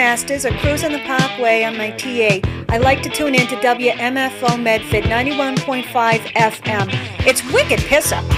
Masters are cruising the parkway on my TA. I like to tune in to WMFO Medford 91.5 FM. It's wicked piss up.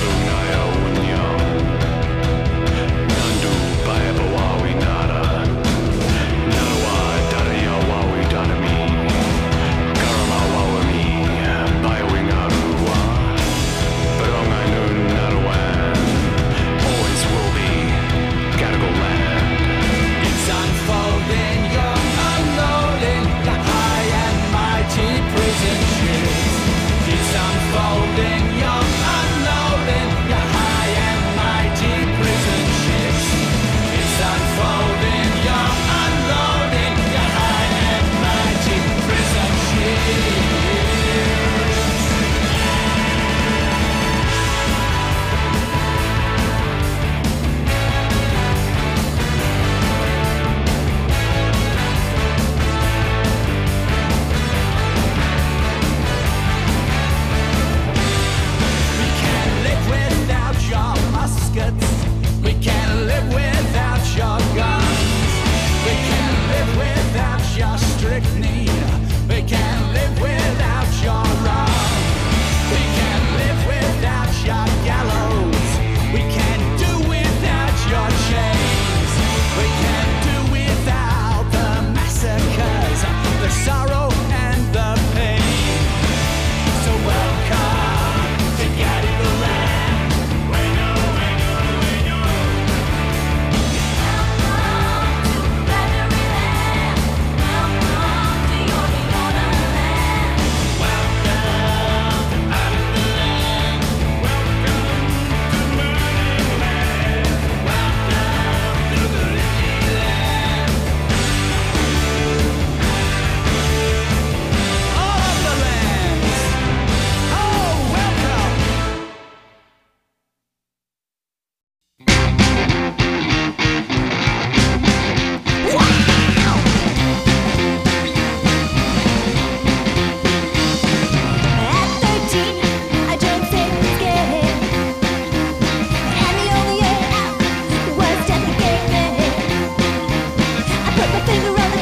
Nandu Baya Bawawi Nara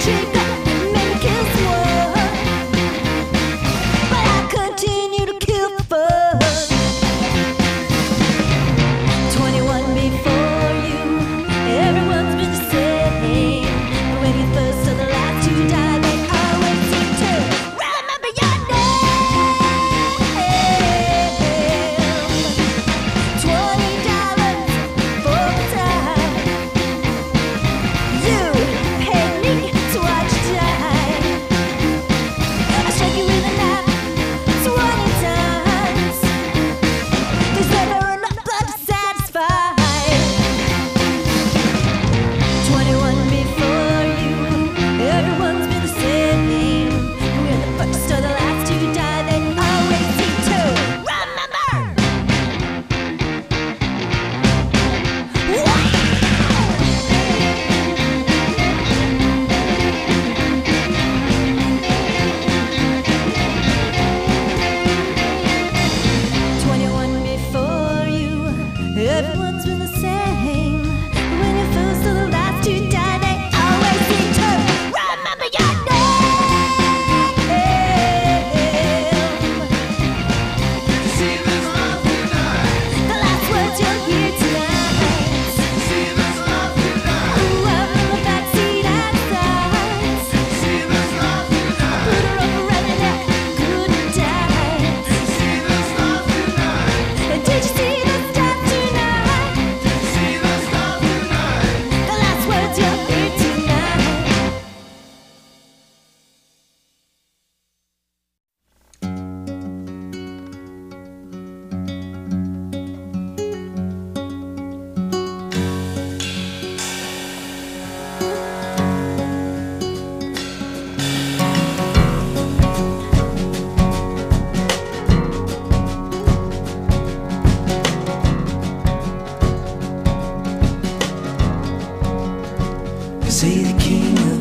Say the king of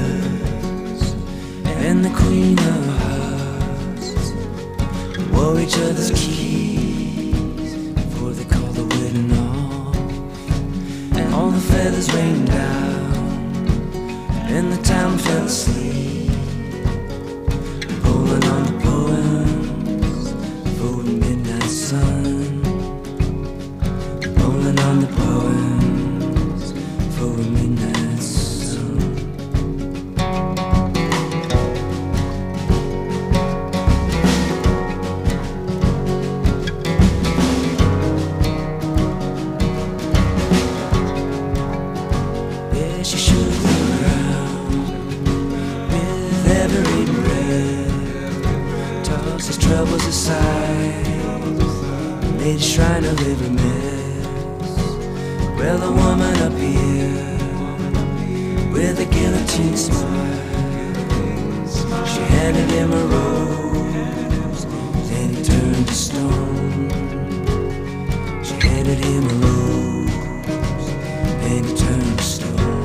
birds and the queen of hearts wore each other's keys before they called the wedding off. And all the feathers rained down and the town fell asleep, pulling on the poems for the midnight sun, pulling on the poems for a midnight sun. Yeah, she shook the ground with every breath, tossed his troubles aside, made a shrine of every mess. Well, a woman up here with a guillotine smile, she handed him a rose, then he turned to stone. She handed him a rose, then he turned to stone.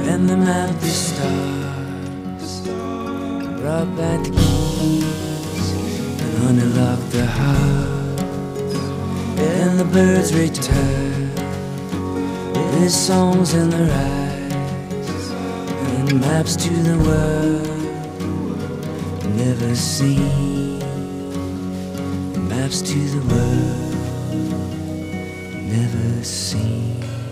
and the mouthy stars brought back the keys, and honey locked the heart, and the birds returned with songs in their eyes, and maps to the world never seen, maps to the world never seen.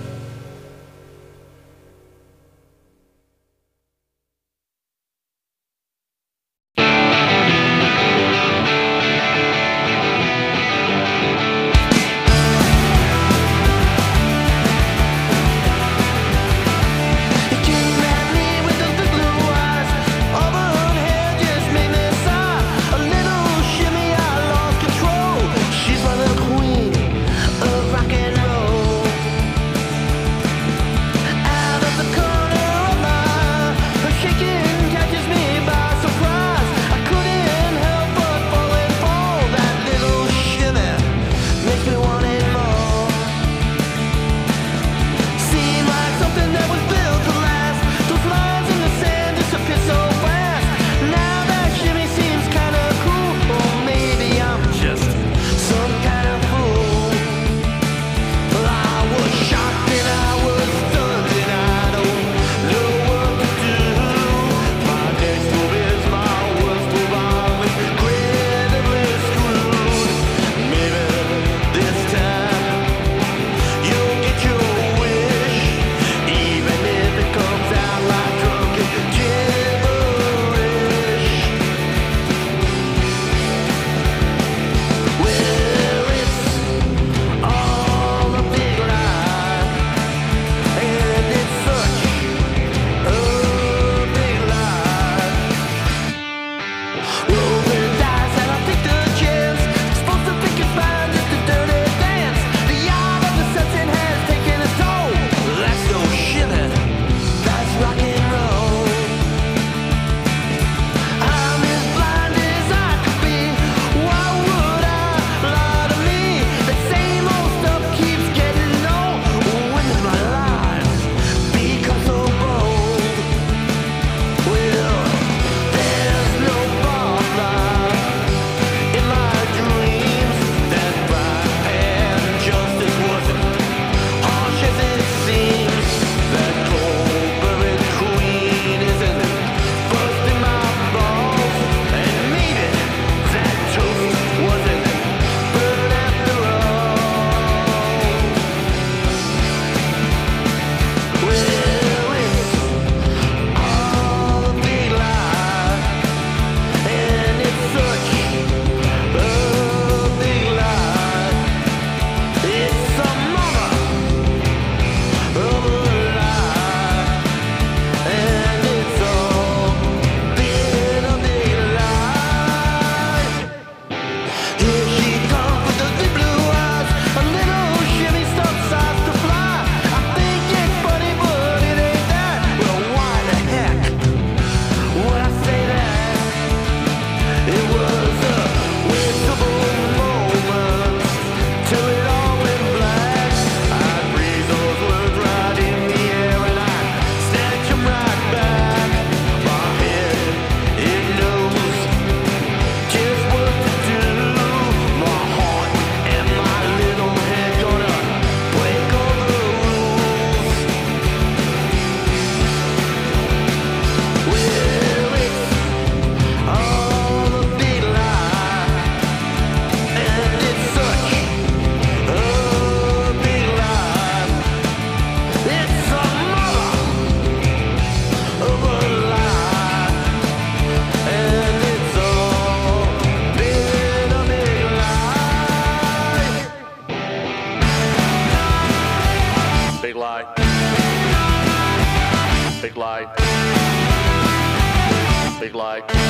Big lie. Did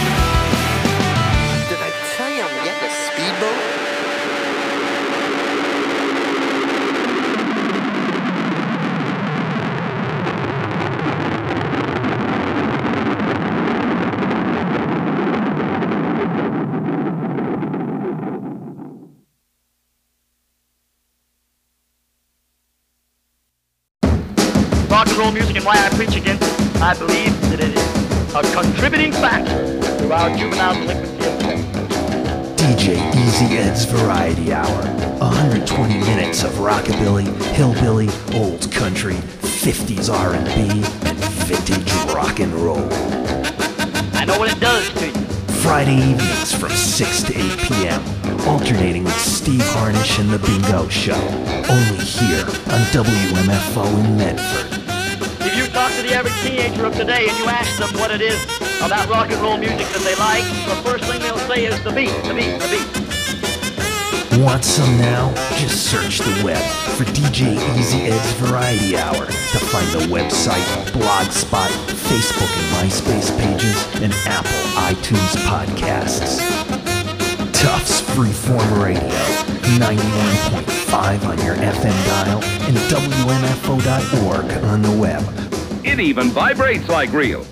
I tell you I'm getting a speedboat? roll music and why I preach against it. I believe that it is a contributing factor to our juvenile delinquency of crime. DJ Easy Ed's Variety Hour. 120 minutes of rockabilly, hillbilly, old country, 50s R&B, and vintage rock and roll. I know what it does to you. Friday evenings from 6 to 8 p.m. Alternating with Steve Harnish and The Bingo Show. Only here on WMFO in Medford. If you talk to the average teenager of today and you ask them what it is about rock and roll music that they like, the first thing they'll say is the beat, the beat, the beat. Want some now? Just search the web for DJ Easy Ed's Variety Hour to find the website, Blogspot, Facebook and MySpace pages, and Apple iTunes podcasts. Tufts Freeform Radio, 91.5 on your FM dial and WMFO.org on the web. It even vibrates like real.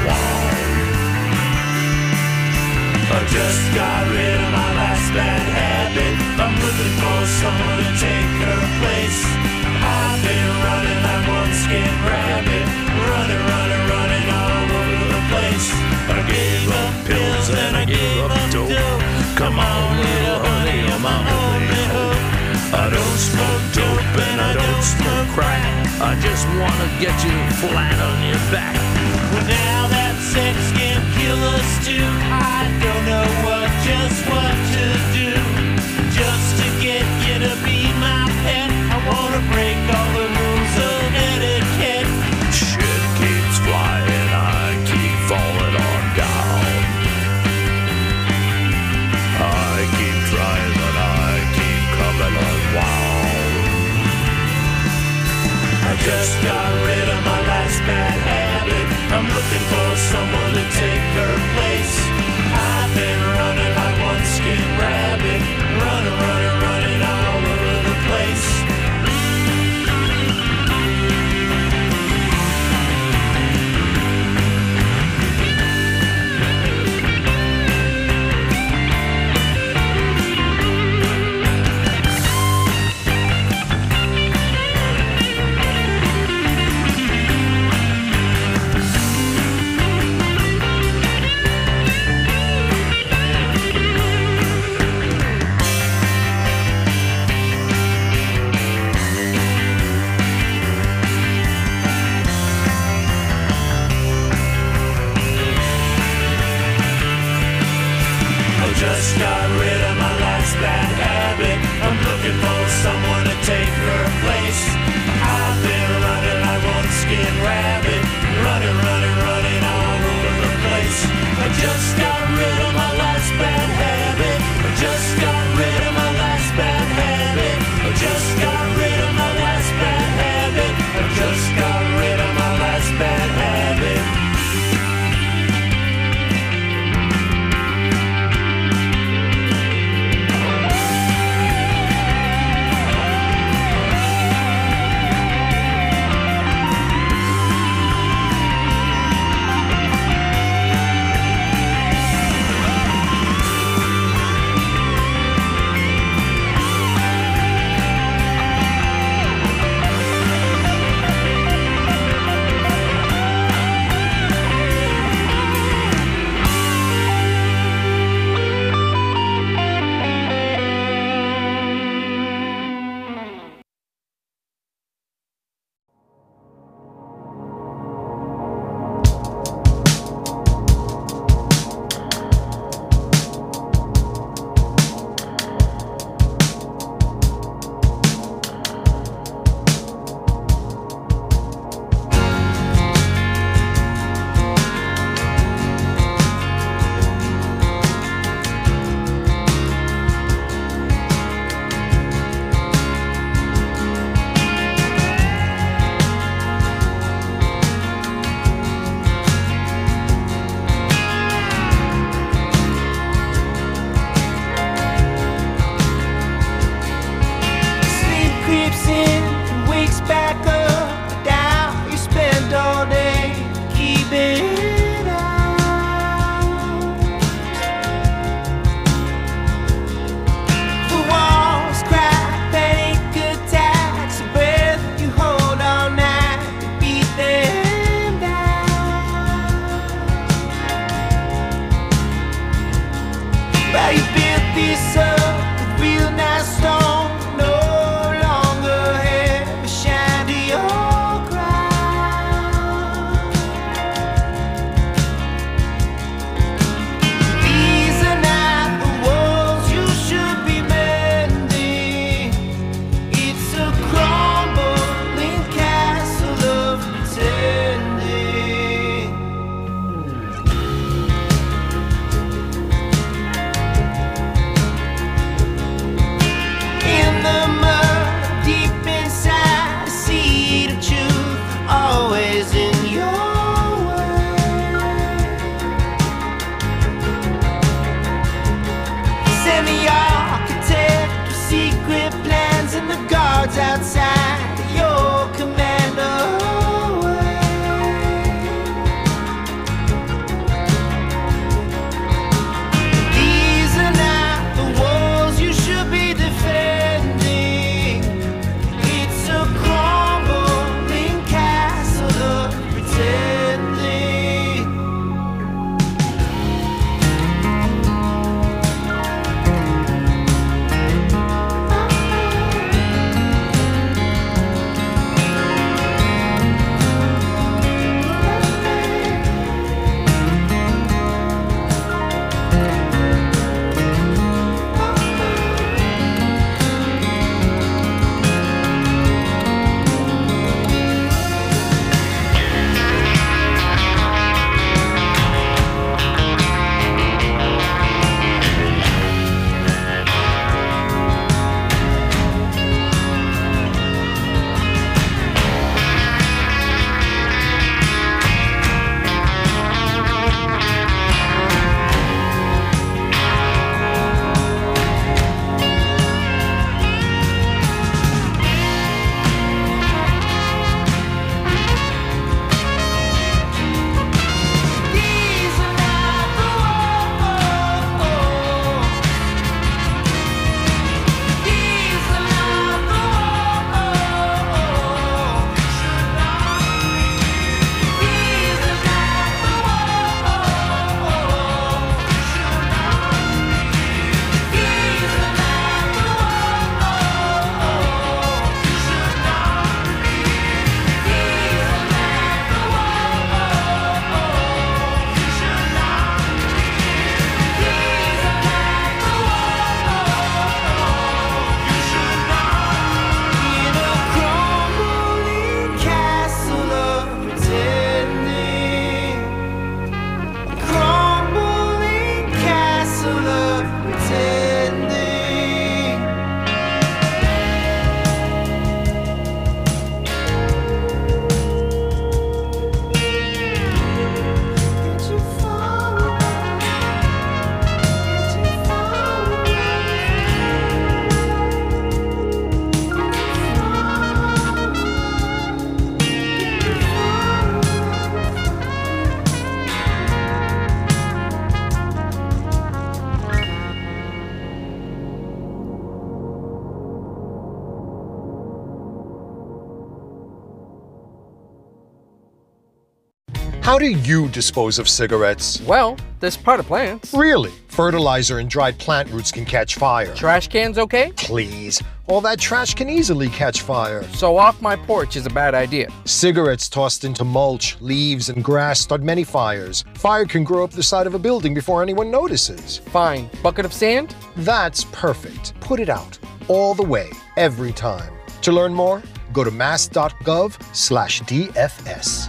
Just got rid of my last bad habit. don't smoke dope and I don't smoke crack. I just wanna get you flat on your back. Well, now that sex can kill us too, I don't know just what to do. Just to get you to be my pet, I wanna break all the rules of etiquette. Shit keeps flying, I keep falling on down. I keep trying, but I keep coming unwound. I just got rid of my last bad habit. I'm looking for someone to take her place. I've been running like one skin rabbit, running all over the place. Just got rid of my last bad habit. I'm looking for someone to take her place. I've been running like one skin rabbit, running all over the place. I just got rid of my last bad habit. I just got rid of my last bad habit. I just got rid of my last bad habit. I just got rid of my last bad habit. How do you dispose of cigarettes? Well, there's part of plants. Really? Fertilizer and dried plant roots can catch fire. Trash cans okay? Please. All that trash can easily catch fire. So off my porch is a bad idea. Cigarettes tossed into mulch, leaves, and grass start many fires. Fire can grow up the side of a building before anyone notices. Fine. Bucket of sand? That's perfect. Put it out. All the way. Every time. To learn more, go to mass.gov/DFS.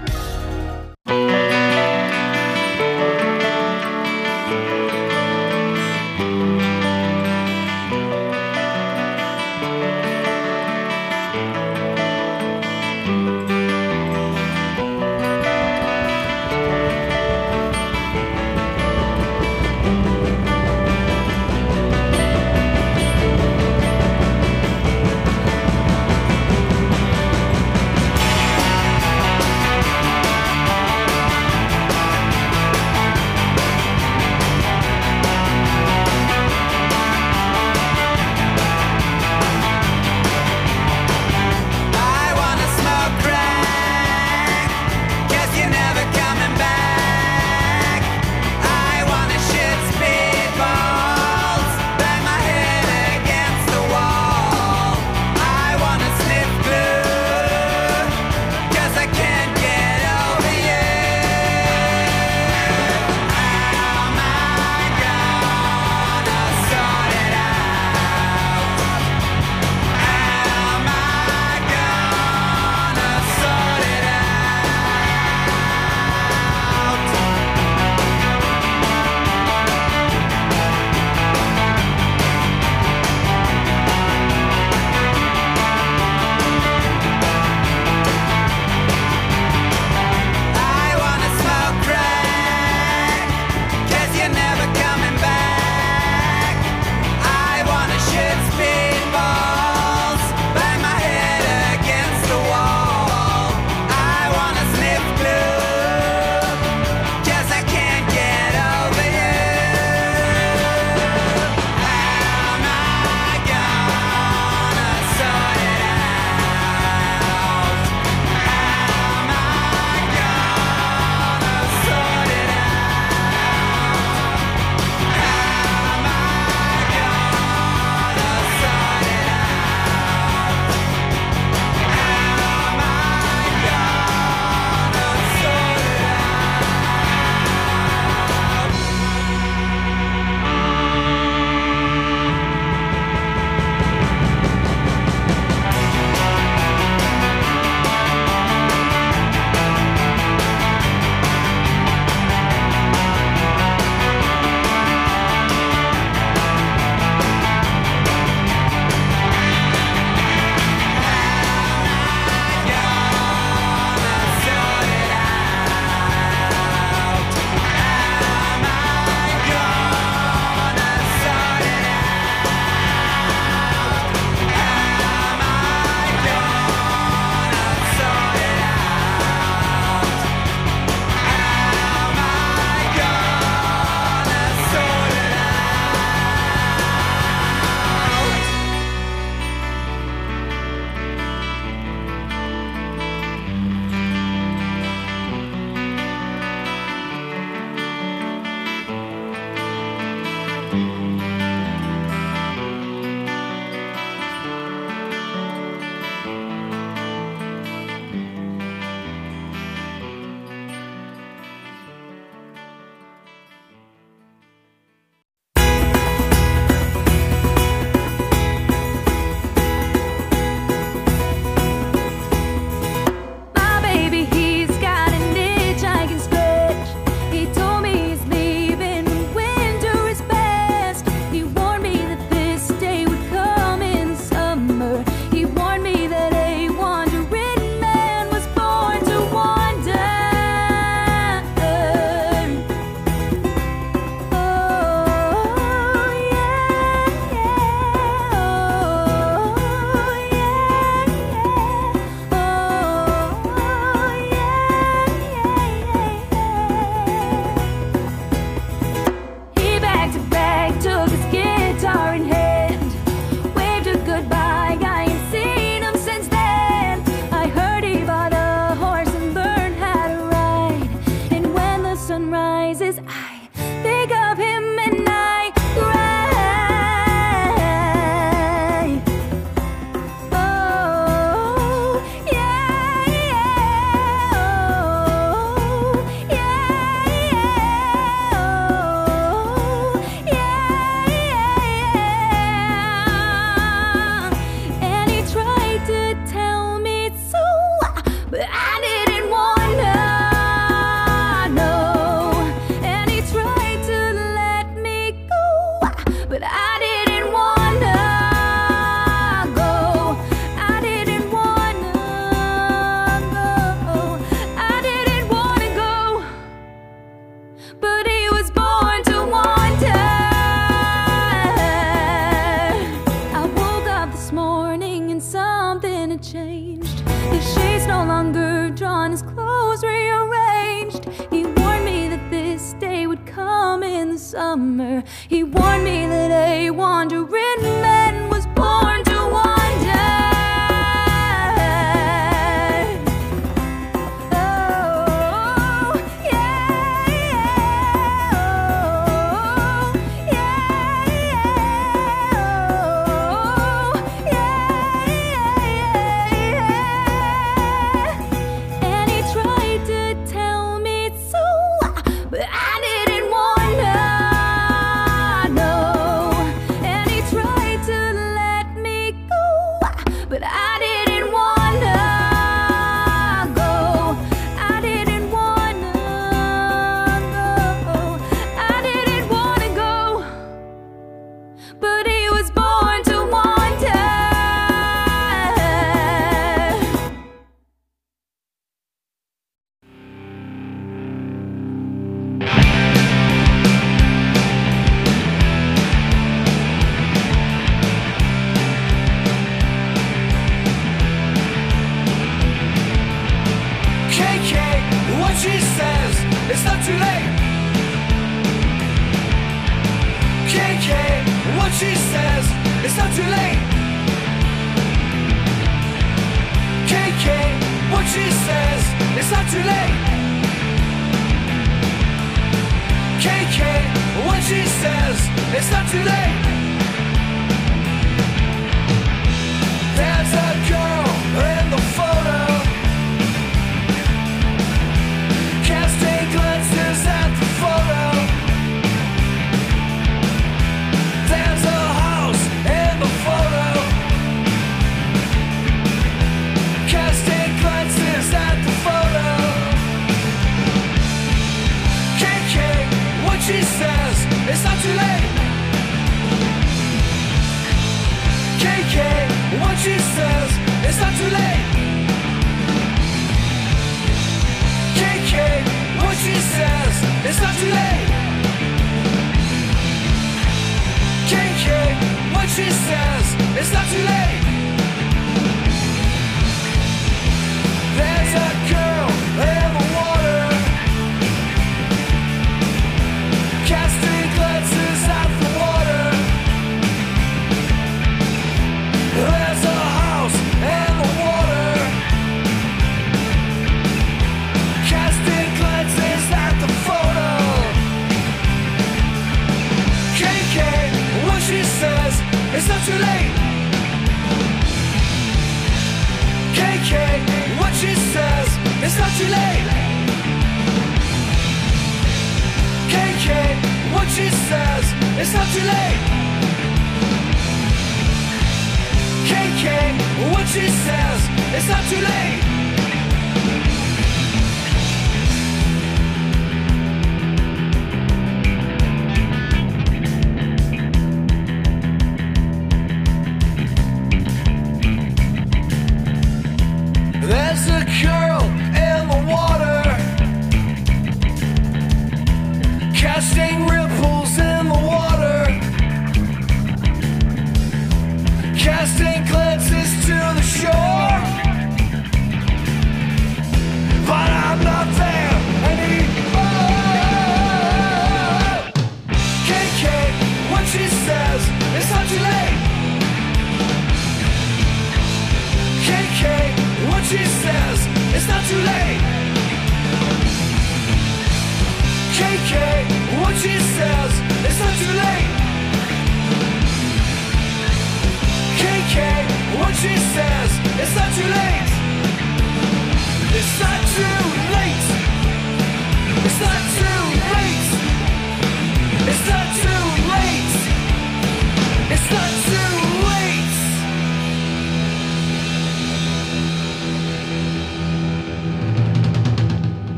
changed. His shades no longer drawn, his clothes rearranged. He warned me that this day would come in the summer. He warned me that a wandering man was born to wander.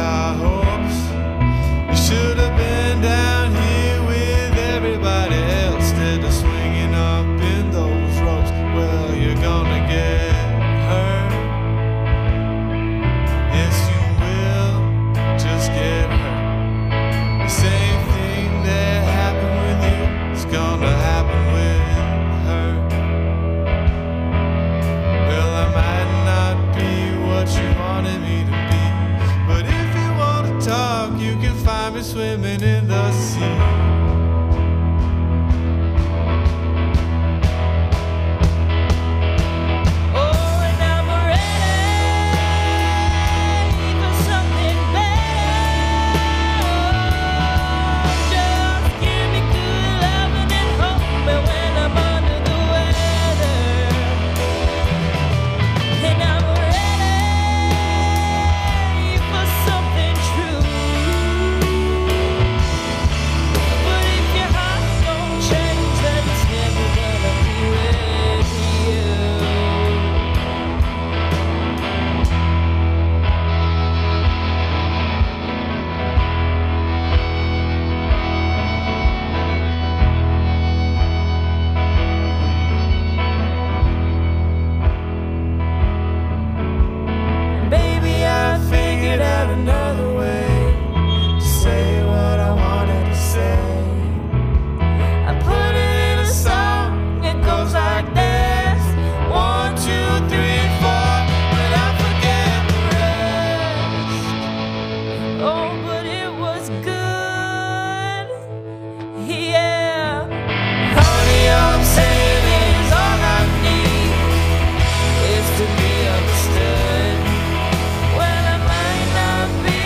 our hopes. You should have been down here with everybody else instead of swinging up in those ropes. Well, you're gonna get hurt. Yes, you will just get hurt. The same thing that happened with you is gonna happen with her. Well, I might not be what you wanted me to be, but if you want to talk, you can find me swimming in the sea. Well, I might not be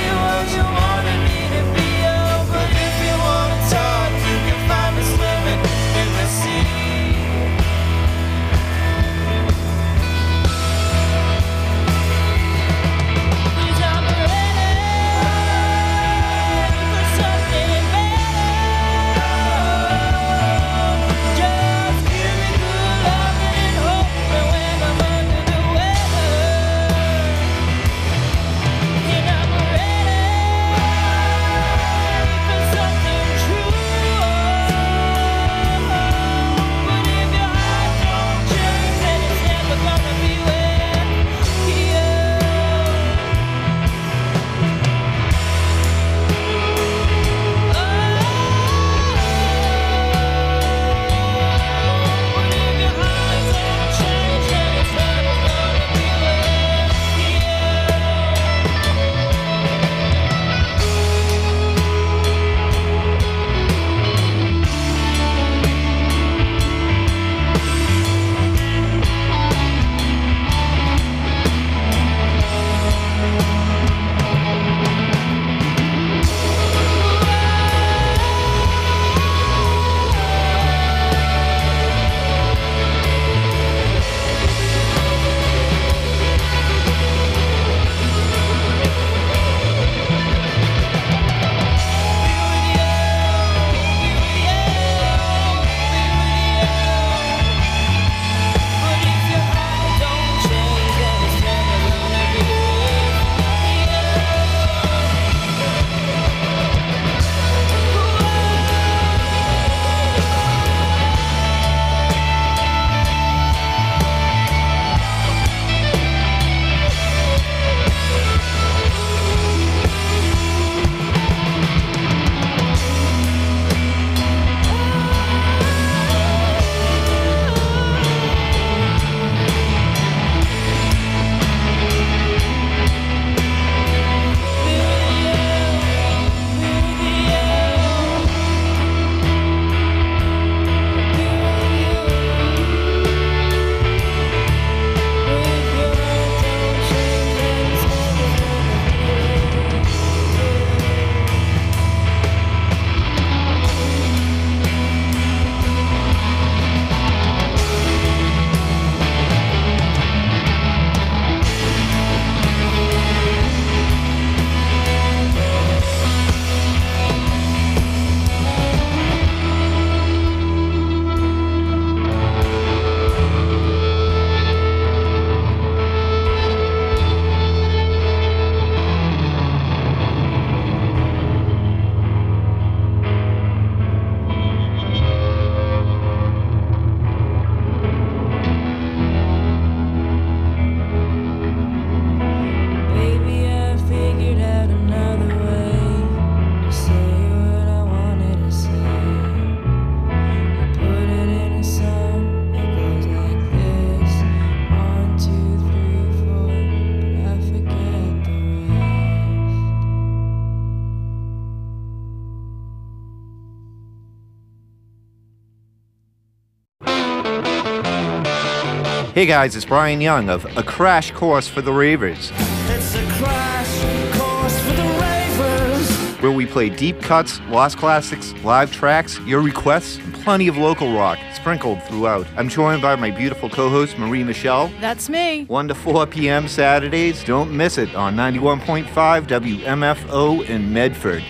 Hey guys, it's Brian Young of A Crash Course for the Ravers. It's a crash course for the ravers. Where we play deep cuts, lost classics, live tracks, your requests, and plenty of local rock sprinkled throughout. I'm joined by my beautiful co-host, Marie Michelle. That's me. 1 to 4 p.m. Saturdays. Don't miss it on 91.5 WMFO in Medford.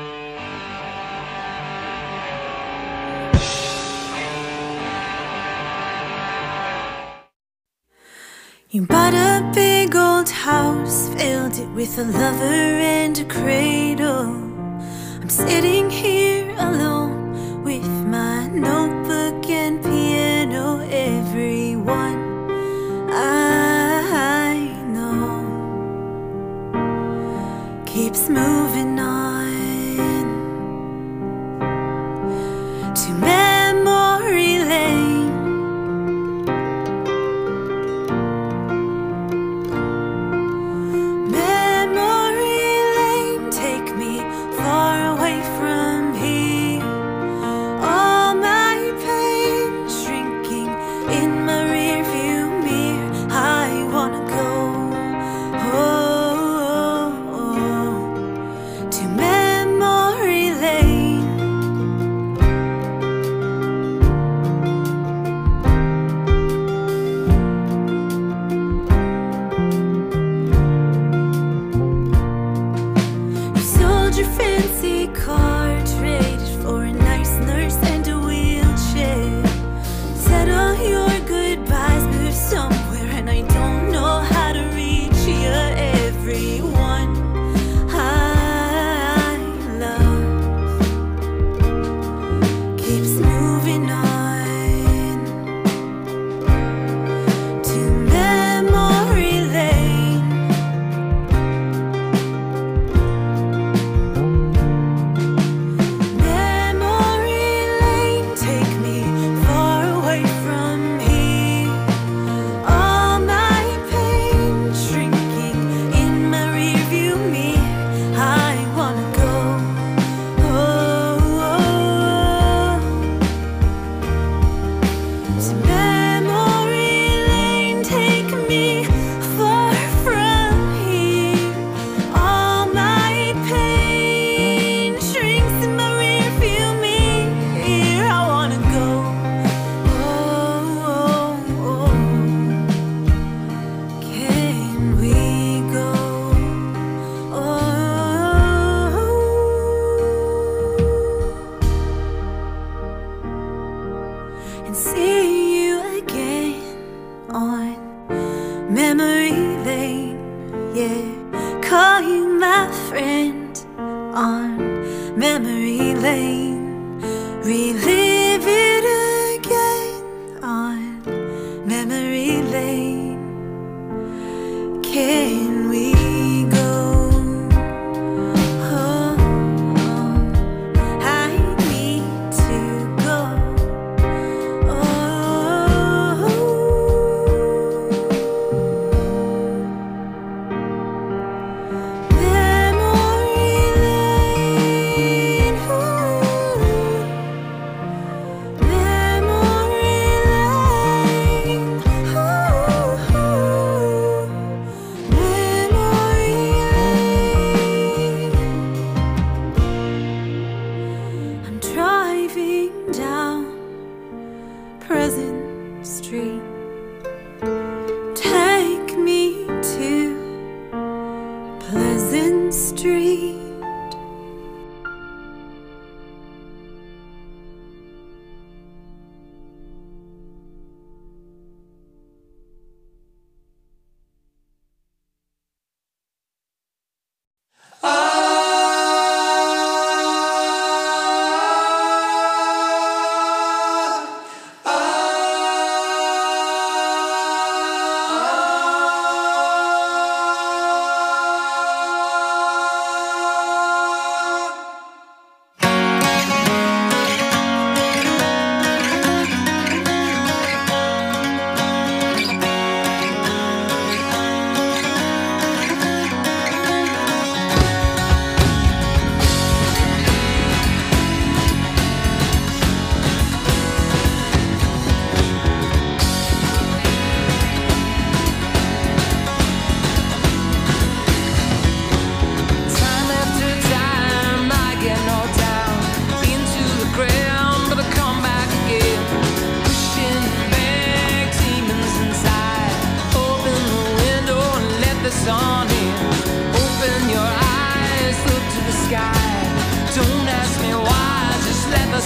You bought a big old house, filled it with a lover and a cradle. I'm sitting here alone with my notebook and piano. Everyone I know keeps moving on to memory lane.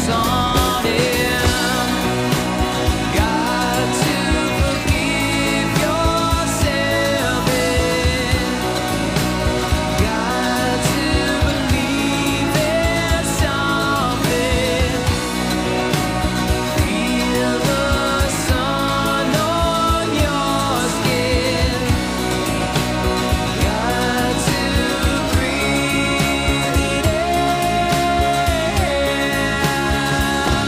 on him. Got to forgive yourself and got to believe there's something. Feel the sun on your skin. Got to breathe it in.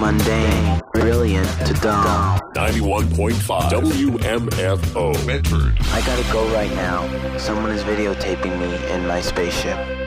mundane, brilliant to dumb. 91.5 WMFO Medford. I gotta go right now. Someone is videotaping me in my spaceship.